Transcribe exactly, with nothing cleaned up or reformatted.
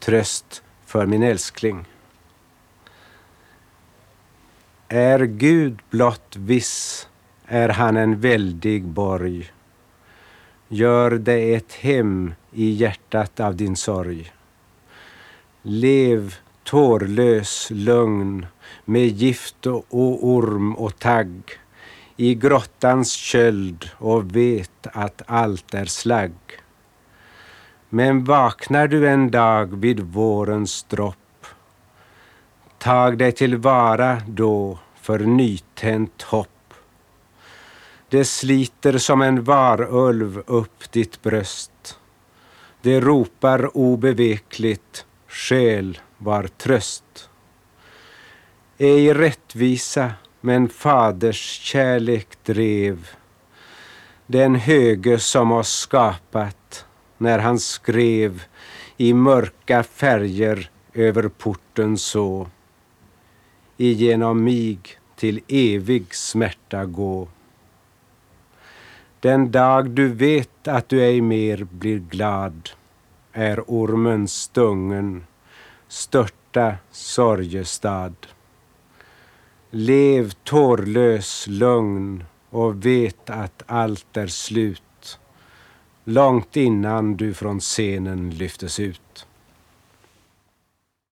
tröst för min älskling. Är Gud blott viss, är han en väldig borg. Gör det ett hem i hjärtat av din sorg. Lev tårlös lugn med gift och orm och tagg i grottans köld och vet att allt är slagg. Men vaknar du en dag vid vårens dropp, tag dig tillvara då för nytänt hopp. Det sliter som en varulv upp ditt bröst. Det ropar obevekligt, själ var tröst. Ej rättvisa, men faders kärlek drev den höge som oss skapat, när han skrev i mörka färger över porten så: igenom mig till evig smärta gå. Den dag du vet att du ej mer blir glad, är ormen stungen, störta sorgestad. Lev tårlös lugn och vet att allt är slut, långt innan du från scenen lyftes ut.